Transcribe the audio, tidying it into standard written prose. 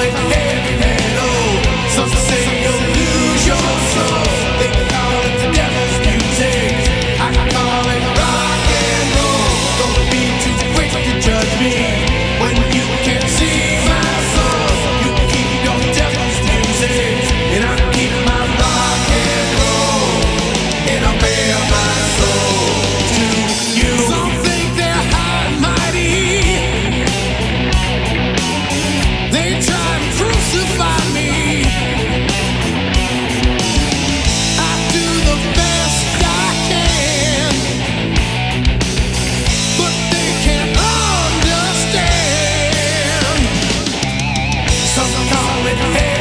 it heavy metal. Some say you'll lose your soul. They call it the devil's music. I call it rock and roll. Don't be too quick to judge me when you can't see my soul. You keep your devil's music, and I keep my rock and roll, and I bear my soul to you. Some think they're high and mighty. They try to crucify me. I do the best I can, but they can't understand. Some call it hell.